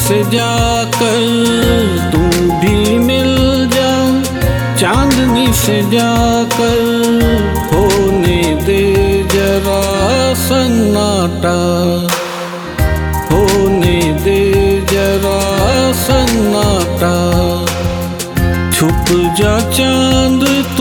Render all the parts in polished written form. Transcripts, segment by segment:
से जाकर तू भी मिल जा, चांदनी से जाकर होने दे जरा सन्नाटा, होने दे जरा सन्नाटा। छुप जा चांद तू,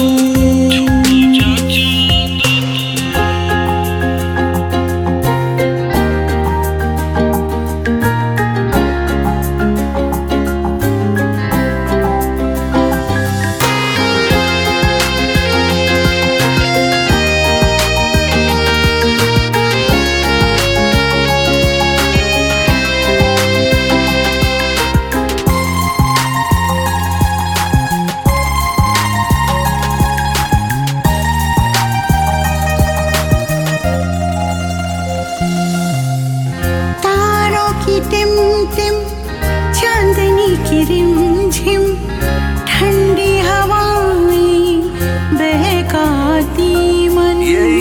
टिम-टिम चांदनी की रिमझिम, ठंडी हवाएं बहकाती मन।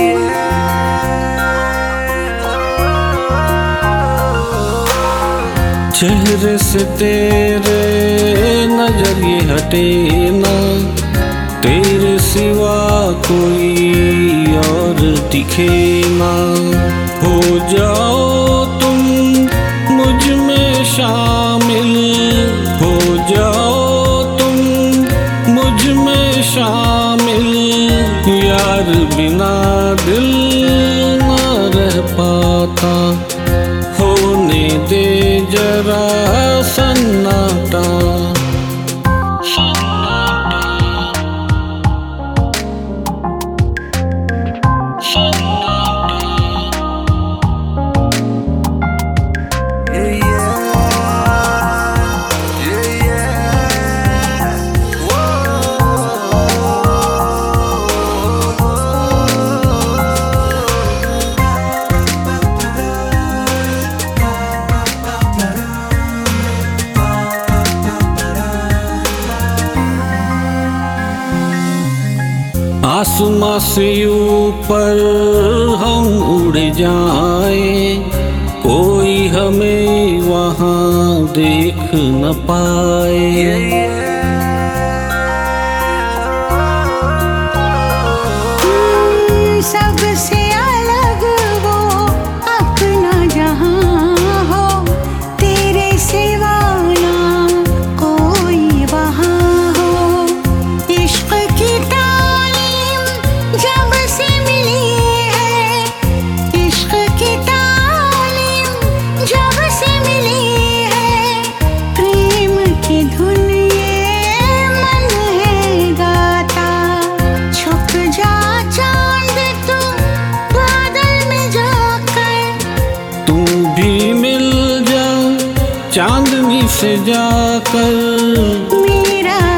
चेहरे से तेरे नजर ये हटे ना, तेरे सिवा कोई और दिखे ना। हो जाओ तुम मुझ में शामिल, हो जाओ तुम मुझ में शामिल। यार बिना दिल ना रह पाता, होने दे जरा सन्नाटा। आसमां से ऊपर हम उड़ जाएं, कोई हमें वहाँ देख न पाए। सबसे अलग वो अपना जहां हो, तेरे सिवा ना कोई वहाँ हो। इश्क की जब से मिली है, इश्क की तालीम जब से मिली है, प्रेम की धुन ये मन है गाता। छुप जा चांद तू बादल में जाकर, तू भी मिल जा चांदनी से जाकर। मेरा